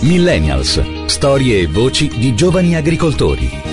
Millennials, storie e voci di giovani agricoltori.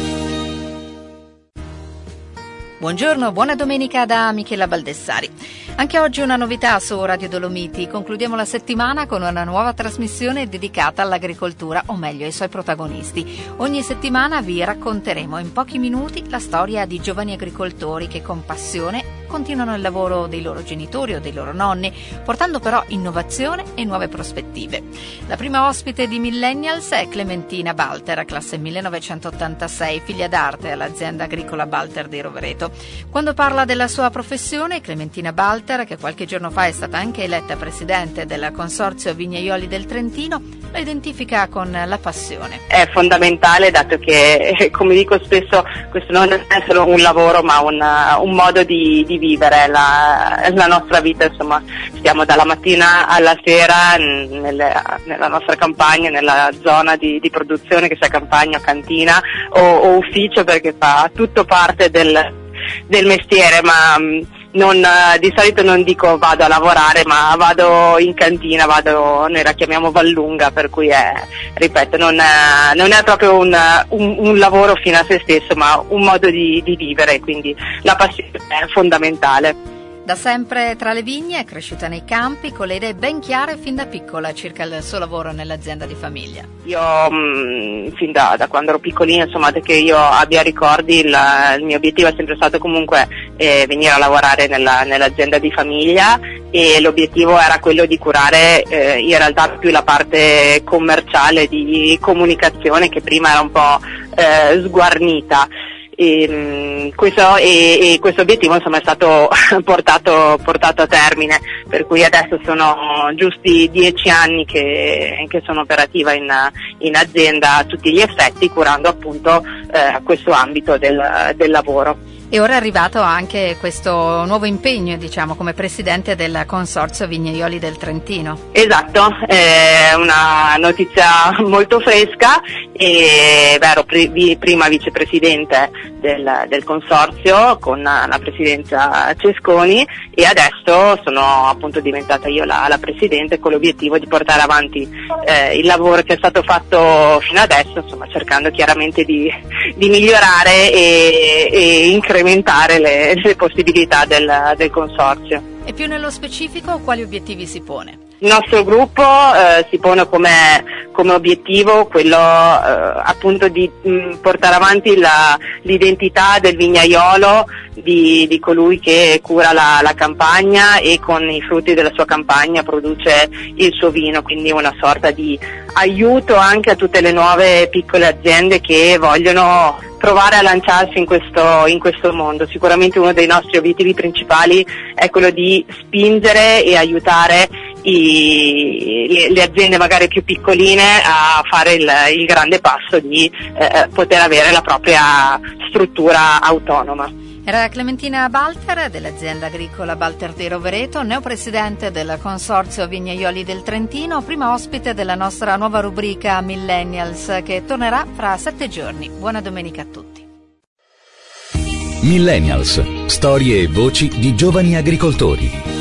Buongiorno, buona domenica da Michela Baldessari. Anche oggi una novità su Radio Dolomiti. Concludiamo la settimana con una nuova trasmissione dedicata all'agricoltura, o meglio ai suoi protagonisti. Ogni settimana vi racconteremo in pochi minuti la storia di giovani agricoltori che con passione continuano il lavoro dei loro genitori o dei loro nonni, portando però innovazione e nuove prospettive. La prima ospite di Millennials è Clementina Balter, classe 1986, figlia d'arte all'azienda agricola Balter di Rovereto. Quando parla della sua professione, Clementina Balter, che qualche giorno fa è stata anche eletta presidente del Consorzio Vignaioli del Trentino, lo identifica con la passione. È fondamentale, dato che, come dico spesso, questo non è solo un lavoro ma un modo di vivere la nostra vita. Insomma, stiamo dalla mattina alla sera nella nostra campagna, nella zona di produzione, che sia campagna o cantina o ufficio, perché fa tutto parte del mestiere, ma di solito non dico vado a lavorare, ma vado in cantina, noi la chiamiamo Vallunga, per cui non è proprio un lavoro fino a se stesso, ma un modo di vivere, quindi la passione è fondamentale. Da sempre tra le vigne, è cresciuta nei campi, con le idee ben chiare fin da piccola circa il suo lavoro nell'azienda di famiglia. Io fin da quando ero piccolina, insomma, da che io abbia ricordi, il mio obiettivo è sempre stato comunque venire a lavorare nell'azienda di famiglia, e l'obiettivo era quello di curare in realtà più la parte commerciale, di comunicazione, che prima era un po' sguarnita. Questo obiettivo, insomma, è stato portato a termine, per cui adesso sono giusti 10 anni che sono operativa in azienda a tutti gli effetti, curando appunto questo ambito del lavoro. E ora è arrivato anche questo nuovo impegno, diciamo, come presidente del Consorzio Vignaioli del Trentino. Esatto, è una notizia molto fresca, e ero prima vicepresidente del consorzio con la presidenza Cesconi, e adesso sono appunto diventata io la presidente, con l'obiettivo di portare avanti il lavoro che è stato fatto fino adesso, insomma, cercando chiaramente di migliorare e incrementare le possibilità del consorzio. E più nello specifico, quali obiettivi si pone? Il nostro gruppo si pone come obiettivo quello appunto di portare avanti l'identità del vignaiolo, di colui che cura la campagna e con i frutti della sua campagna produce il suo vino, quindi una sorta di aiuto anche a tutte le nuove piccole aziende che vogliono provare a lanciarsi in questo mondo. Sicuramente uno dei nostri obiettivi principali è quello di spingere e aiutare le aziende magari più piccoline a fare il grande passo di poter avere la propria struttura autonoma. Era Clementina Balter dell'azienda agricola Balter di Rovereto, neopresidente del Consorzio Vignaioli del Trentino, prima ospite della nostra nuova rubrica Millennials, che tornerà fra 7 giorni. Buona domenica a tutti. Millennials, storie e voci di giovani agricoltori.